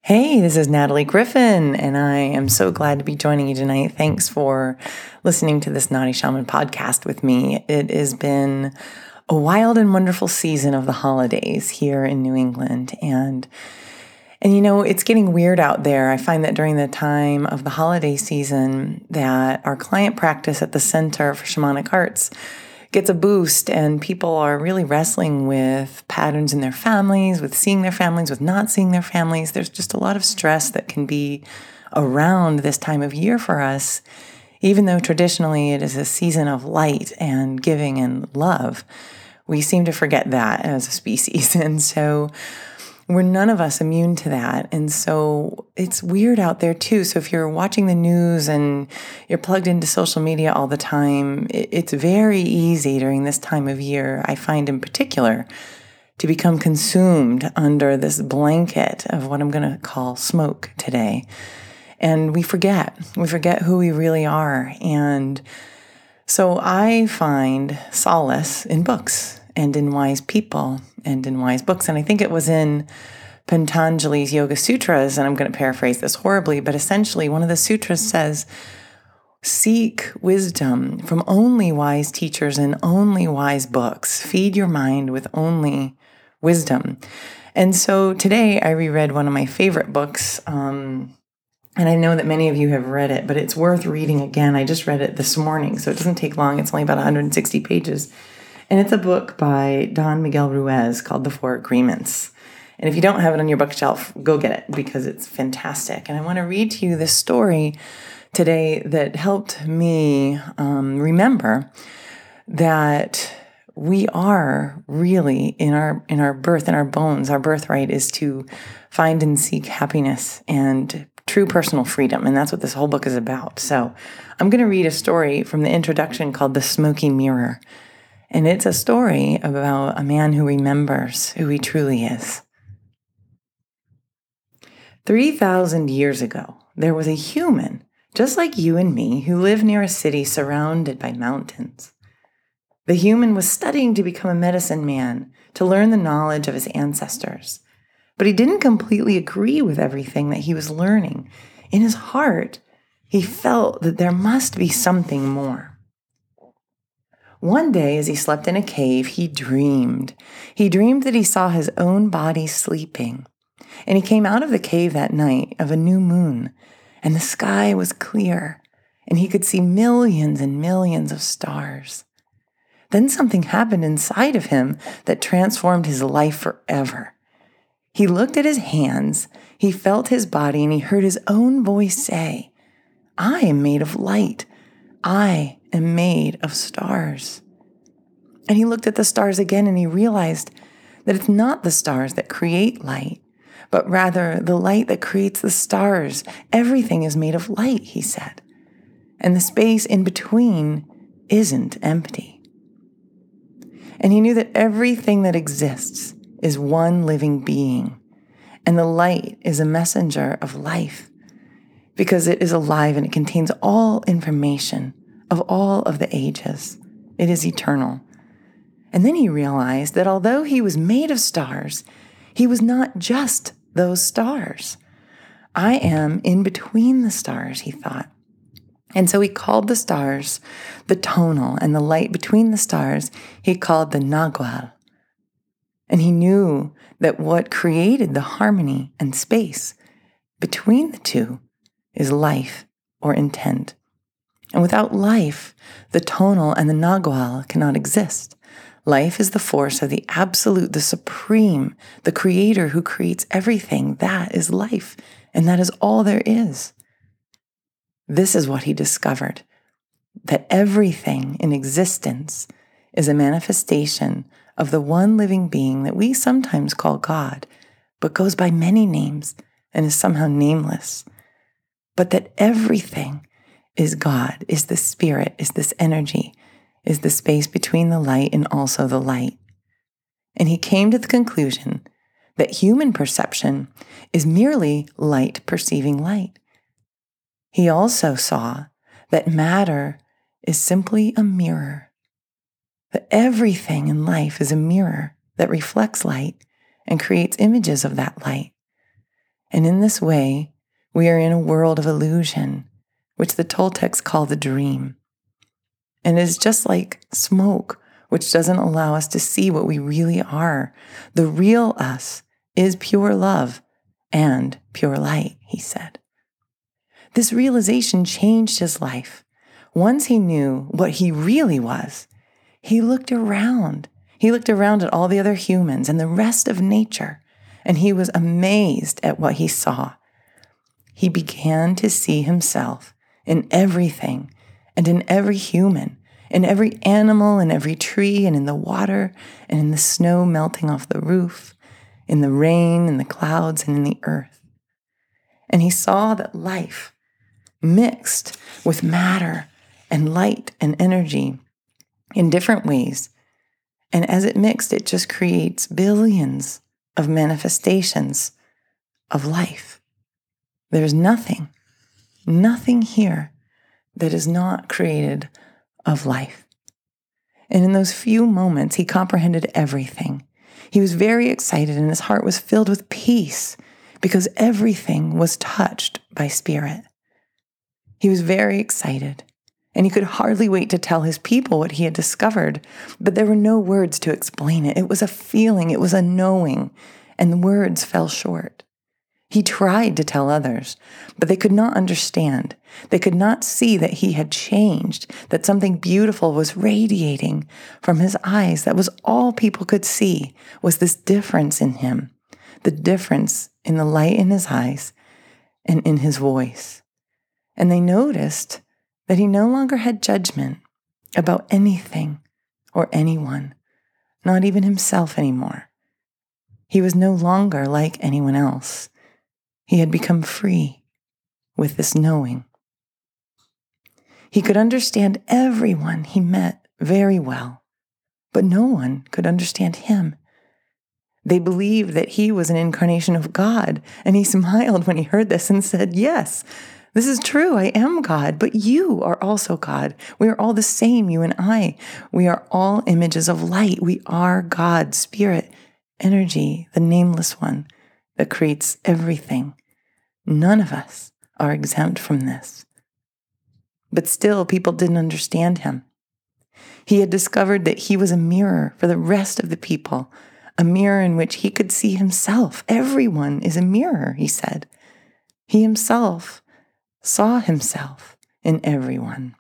Hey, this is Natalie Griffin, and I am so glad to be joining you tonight. Thanks for listening to this Naughty Shaman podcast with me. It has been a wild and wonderful season of the holidays here in New England, and it's getting weird out there. I find that during the time of the holiday season that our client practice at the Center for Shamanic Arts gets a boost, and people are really wrestling with patterns in their families, with seeing their families, with not seeing their families. There's just a lot of stress that can be around this time of year for us, even though traditionally it is a season of light and giving and love. We seem to forget that as a species, and so we're none of us immune to that. And so it's weird out there too. So if you're watching the news and you're plugged into social media all the time, it's very easy during this time of year, I find in particular, to become consumed under this blanket of what I'm going to call smoke today. And we forget who we really are. And so I find solace in books and in wise people and in wise books. And I think it was in Patanjali's Yoga Sutras, and I'm going to paraphrase this horribly, but essentially one of the sutras says, seek wisdom from only wise teachers and only wise books. Feed your mind with only wisdom. And so today I reread one of my favorite books, and I know that many of you have read it, but it's worth reading again. I just read it this morning, so it doesn't take long. It's only about 160 pages. And it's a book by Don Miguel Ruiz called The Four Agreements. And if you don't have it on your bookshelf, go get it because it's fantastic. And I want to read to you this story today that helped me remember that we are really in our birth, in our bones. Our birthright is to find and seek happiness and true personal freedom. And that's what this whole book is about. So I'm going to read a story from the introduction called The Smoky Mirror. And it's a story about a man who remembers who he truly is. 3,000 years ago, there was a human, just like you and me, who lived near a city surrounded by mountains. The human was studying to become a medicine man, to learn the knowledge of his ancestors. But he didn't completely agree with everything that he was learning. In his heart, he felt that there must be something more. One day, as he slept in a cave, he dreamed. He dreamed that he saw his own body sleeping. And he came out of the cave that night of a new moon, and the sky was clear, and he could see millions and millions of stars. Then something happened inside of him that transformed his life forever. He looked at his hands, he felt his body, and he heard his own voice say, "I am made of light. I am made of stars." And he looked at the stars again and he realized that it's not the stars that create light, but rather the light that creates the stars. Everything is made of light, he said. And the space in between isn't empty. And he knew that everything that exists is one living being. And the light is a messenger of life because it is alive and it contains all information of all of the ages. It is eternal. And then he realized that although he was made of stars, he was not just those stars. I am in between the stars, he thought. And so he called the stars the tonal, and the light between the stars he called the nagual. And he knew that what created the harmony and space between the two is life or intent. And without life, the tonal and the nagual cannot exist. Life is the force of the absolute, the supreme, the creator who creates everything. That is life, and that is all there is. This is what he discovered, that everything in existence is a manifestation of the one living being that we sometimes call God, but goes by many names and is somehow nameless. But that everything is God, is the spirit, is this energy, is the space between the light and also the light. And he came to the conclusion that human perception is merely light perceiving light. He also saw that matter is simply a mirror, that everything in life is a mirror that reflects light and creates images of that light. And in this way, we are in a world of illusion, which the Toltecs call the dream. And it is just like smoke, which doesn't allow us to see what we really are. The real us is pure love and pure light, he said. This realization changed his life. Once he knew what he really was, he looked around. He looked around at all the other humans and the rest of nature, and he was amazed at what he saw. He began to see himself in everything and in every human, in every animal, in every tree, and in the water, and in the snow melting off the roof, in the rain, in the clouds, and in the earth. And he saw that life mixed with matter and light and energy in different ways. And as it mixed, it just creates billions of manifestations of life. There's nothing here that is not created of life. And in those few moments, he comprehended everything. He was very excited, and his heart was filled with peace because everything was touched by spirit. He was very excited, and he could hardly wait to tell his people what he had discovered, but there were no words to explain it. It was a feeling, it was a knowing, and the words fell short. He tried to tell others, but they could not understand. They could not see that he had changed, that something beautiful was radiating from his eyes. That was all people could see, was this difference in him, the difference in the light in his eyes and in his voice. And they noticed that he no longer had judgment about anything or anyone, not even himself anymore. He was no longer like anyone else. He had become free with this knowing. He could understand everyone he met very well, but no one could understand him. They believed that he was an incarnation of God, and he smiled when he heard this and said, "Yes, this is true. I am God, but you are also God. We are all the same, you and I. We are all images of light. We are God, spirit, energy, the nameless one that creates everything. None of us are exempt from this." But still, people didn't understand him. He had discovered that he was a mirror for the rest of the people, a mirror in which he could see himself. Everyone is a mirror, he said. He himself saw himself in everyone.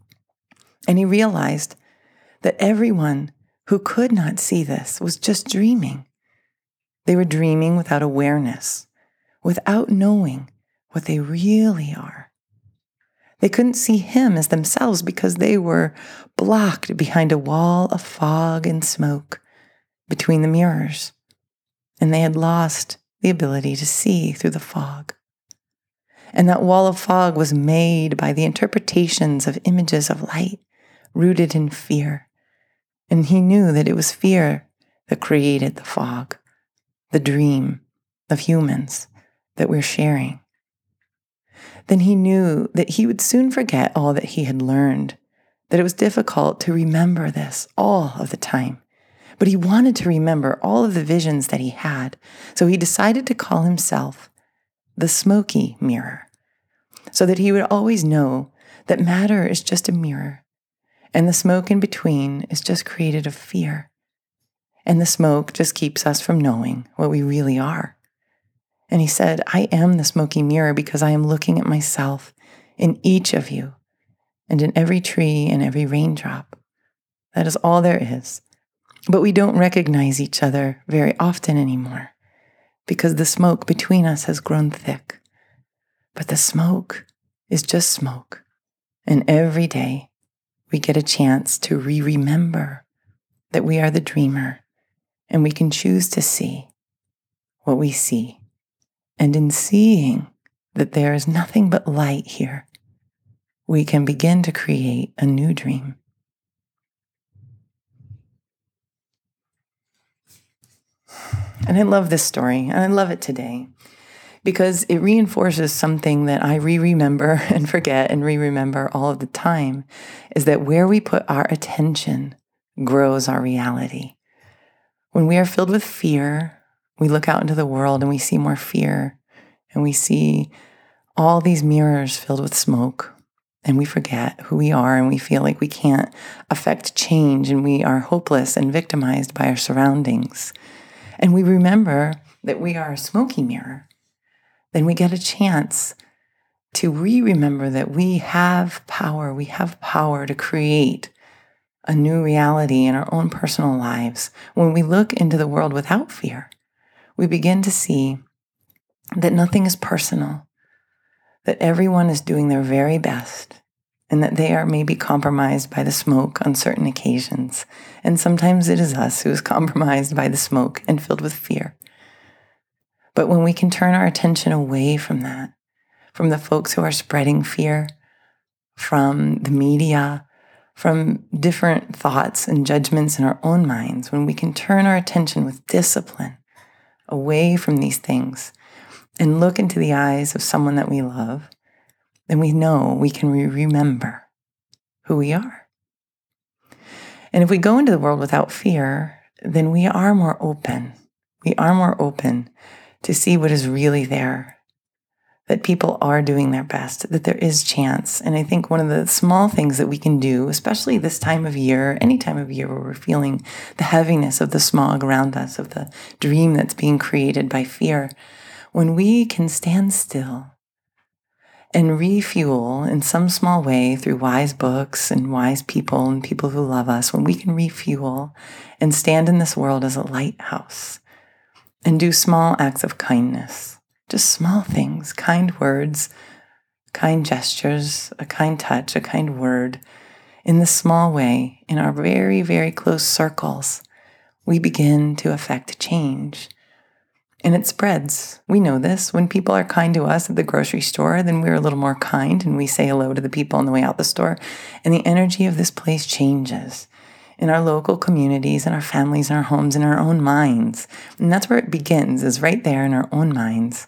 And he realized that everyone who could not see this was just dreaming. They were dreaming without awareness, without knowing what they really are. They couldn't see him as themselves because they were blocked behind a wall of fog and smoke between the mirrors, and they had lost the ability to see through the fog. And that wall of fog was made by the interpretations of images of light rooted in fear. And he knew that it was fear that created the fog, the dream of humans that we're sharing. Then he knew that he would soon forget all that he had learned, that it was difficult to remember this all of the time. But he wanted to remember all of the visions that he had, so he decided to call himself the smoky mirror, so that he would always know that matter is just a mirror, and the smoke in between is just created of fear, and the smoke just keeps us from knowing what we really are. And he said, "I am the smoky mirror because I am looking at myself in each of you and in every tree and every raindrop. That is all there is. But we don't recognize each other very often anymore because the smoke between us has grown thick. But the smoke is just smoke. And every day we get a chance to remember that we are the dreamer, and we can choose to see what we see. And in seeing that there is nothing but light here, we can begin to create a new dream." And I love this story, and I love it today, because it reinforces something that I remember and forget and remember all of the time, is that where we put our attention grows our reality. When we are filled with fear, we look out into the world and we see more fear and we see all these mirrors filled with smoke, and we forget who we are, and we feel like we can't affect change, and we are hopeless and victimized by our surroundings, and we remember that we are a smoky mirror, then we get a chance to remember that we have power. We have power to create a new reality in our own personal lives. When we look into the world without fear, we begin to see that nothing is personal, that everyone is doing their very best, and that they are maybe compromised by the smoke on certain occasions. And sometimes it is us who is compromised by the smoke and filled with fear. But when we can turn our attention away from that, from the folks who are spreading fear, from the media, from different thoughts and judgments in our own minds, when we can turn our attention with discipline away from these things and look into the eyes of someone that we love, then we know we can remember who we are. And if we go into the world without fear, then we are more open. We are more open to see what is really there, that people are doing their best, that there is chance. And I think one of the small things that we can do, especially this time of year, any time of year where we're feeling the heaviness of the smog around us, of the dream that's being created by fear, when we can stand still and refuel in some small way through wise books and wise people and people who love us, when we can refuel and stand in this world as a lighthouse and do small acts of kindness, just small things, kind words, kind gestures, a kind touch, a kind word, in this small way, in our very, very close circles, we begin to affect change. And it spreads. We know this. When people are kind to us at the grocery store, then we're a little more kind and we say hello to the people on the way out the store. And the energy of this place changes in our local communities, in our families, in our homes, in our own minds. And that's where it begins, is right there in our own minds,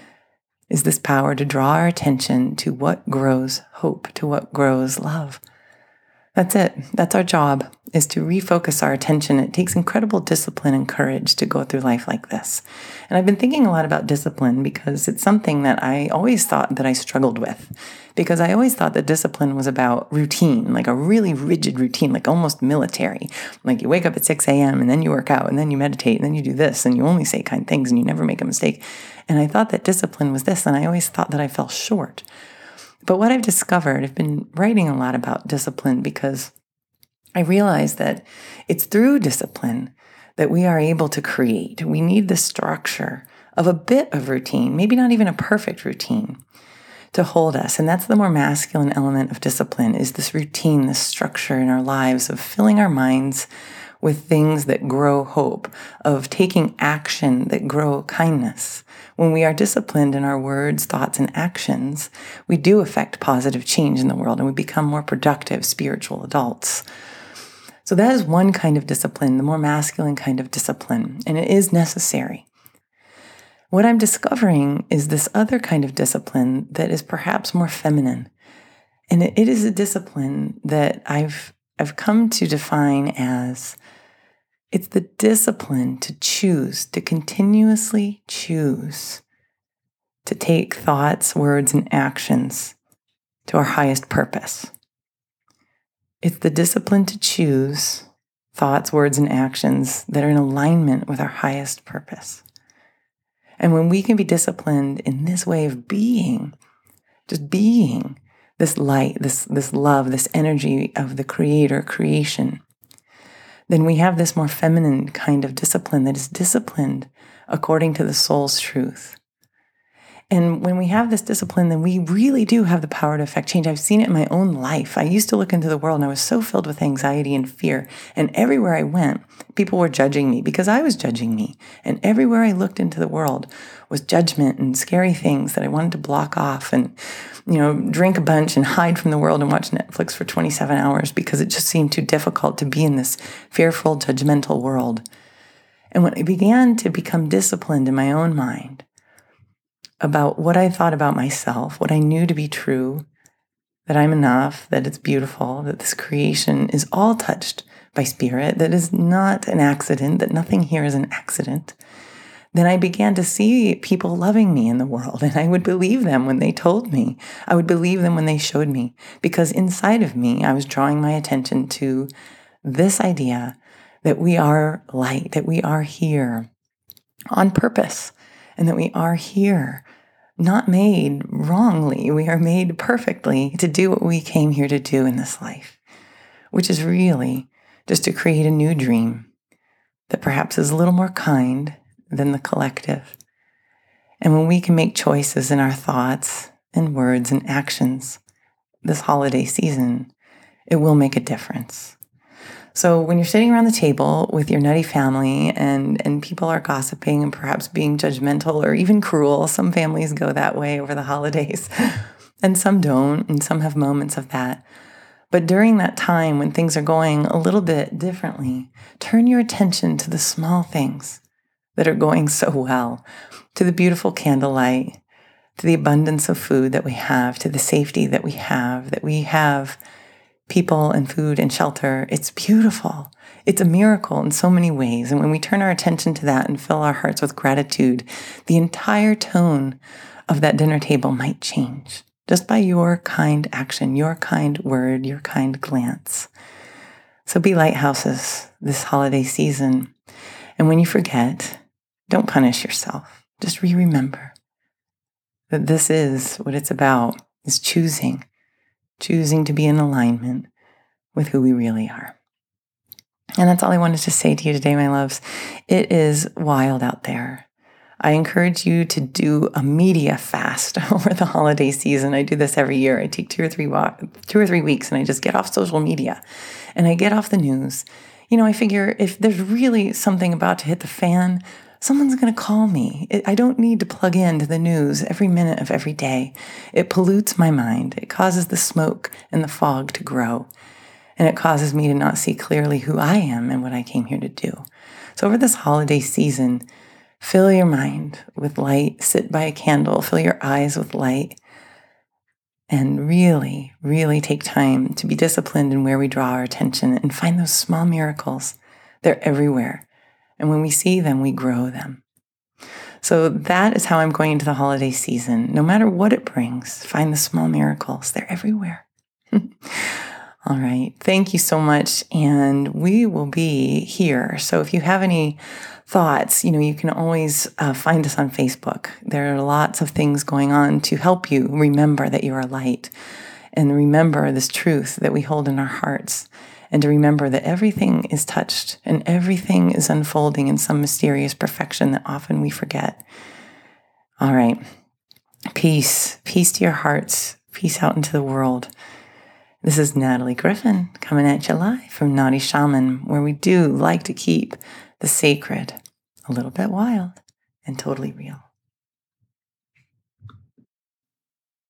is this power to draw our attention to what grows hope, to what grows love. That's it. That's our job, is to refocus our attention. It takes incredible discipline and courage to go through life like this. And I've been thinking a lot about discipline because it's something that I always thought that I struggled with, because I always thought that discipline was about routine, like a really rigid routine, like almost military. Like you wake up at 6 a.m. and then you work out and then you meditate and then you do this and you only say kind things and you never make a mistake. And I thought that discipline was this, and I always thought that I fell short. But what I've discovered, I've been writing a lot about discipline because I realized that it's through discipline that we are able to create. We need the structure of a bit of routine, maybe not even a perfect routine, to hold us. And that's the more masculine element of discipline, is this routine, this structure in our lives of filling our minds with things that grow hope, of taking action that grow kindness. When we are disciplined in our words, thoughts, and actions, we do affect positive change in the world and we become more productive spiritual adults. So that is one kind of discipline, the more masculine kind of discipline, and it is necessary. What I'm discovering is this other kind of discipline that is perhaps more feminine. And it is a discipline that I've come to define as, it's the discipline to choose, to continuously choose to take thoughts, words, and actions to our highest purpose. It's the discipline to choose thoughts, words, and actions that are in alignment with our highest purpose. And when we can be disciplined in this way of being, just being this light, this love, this energy of the creator, creation, then we have this more feminine kind of discipline that is disciplined according to the soul's truth. And when we have this discipline, then we really do have the power to affect change. I've seen it in my own life. I used to look into the world and I was so filled with anxiety and fear. And everywhere I went, people were judging me because I was judging me. And everywhere I looked into the world was judgment and scary things that I wanted to block off and, drink a bunch and hide from the world and watch Netflix for 27 hours because it just seemed too difficult to be in this fearful, judgmental world. And when I began to become disciplined in my own mind about what I thought about myself, what I knew to be true, that I'm enough, that it's beautiful, that this creation is all touched by spirit, that is not an accident, that nothing here is an accident, then I began to see people loving me in the world, and I would believe them when they told me. I would believe them when they showed me, because inside of me, I was drawing my attention to this idea that we are light, that we are here on purpose, and that we are here not made wrongly. We are made perfectly to do what we came here to do in this life, which is really just to create a new dream that perhaps is a little more kind than the collective. And when we can make choices in our thoughts and words and actions this holiday season, it will make a difference. So when you're sitting around the table with your nutty family and people are gossiping and perhaps being judgmental or even cruel, some families go that way over the holidays and some don't, and some have moments of that. But during that time when things are going a little bit differently, turn your attention to the small things that are going so well, to the beautiful candlelight, to the abundance of food that we have, to the safety that we have people and food and shelter. It's beautiful. It's a miracle in so many ways. And when we turn our attention to that and fill our hearts with gratitude, the entire tone of that dinner table might change just by your kind action, your kind word, your kind glance. So be lighthouses this holiday season. And when you forget, don't punish yourself. Just remember that this is what it's about, is choosing to be in alignment with who we really are. And that's all I wanted to say to you today, my loves. It is wild out there. I encourage you to do a media fast over the holiday season. I do this every year. I take 2 or 3 weeks and I just get off social media and I get off the news. I figure if there's really something about to hit the fan, someone's going to call me. I don't need to plug into the news every minute of every day. It pollutes my mind. It causes the smoke and the fog to grow. And it causes me to not see clearly who I am and what I came here to do. So over this holiday season, fill your mind with light. Sit by a candle. Fill your eyes with light. And really, really take time to be disciplined in where we draw our attention and find those small miracles. They're everywhere. And when we see them, we grow them. So that is how I'm going into the holiday season. No matter what it brings, find the small miracles. They're everywhere. All right. Thank you so much. And we will be here. So if you have any thoughts, you can always find us on Facebook. There are lots of things going on to help you remember that you are light and remember this truth that we hold in our hearts. And to remember that everything is touched and everything is unfolding in some mysterious perfection that often we forget. All right. Peace. Peace to your hearts. Peace out into the world. This is Natalie Griffin coming at you live from Naughty Shaman, where we do like to keep the sacred a little bit wild and totally real.